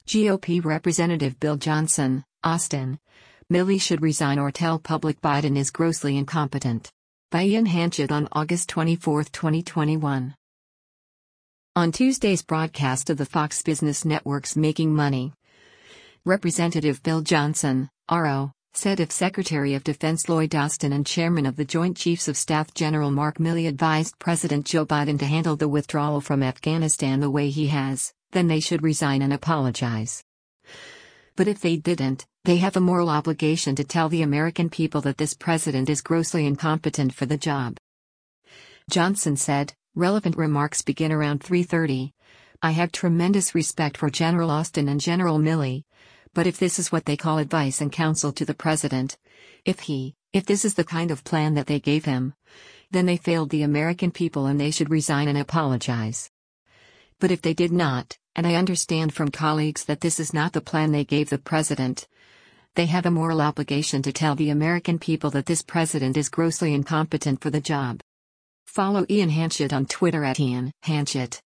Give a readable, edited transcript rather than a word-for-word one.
GOP Representative Bill Johnson, Austin. Milley should resign or tell public Biden is grossly incompetent. By Ian Hanchett on August 24, 2021. On Tuesday's broadcast of the Fox Business Network's Making Money, Representative Bill Johnson, RO, said if Secretary of Defense Lloyd Austin and Chairman of the Joint Chiefs of Staff General Mark Milley advised President Joe Biden to handle the withdrawal from Afghanistan the way he has, then they should resign and apologize. But if they didn't, they have a moral obligation to tell the American people that this president is grossly incompetent for the job. Johnson said, relevant remarks begin around 3:30. I have tremendous respect for General Austin and General Milley. But if this is what they call advice and counsel to the president, if this is the kind of plan that they gave him, then they failed the American people and they should resign and apologize. But if they did not, and I understand from colleagues that this is not the plan they gave the president, they have a moral obligation to tell the American people that this president is grossly incompetent for the job. Follow Ian Hanchett on Twitter @IanHanchett.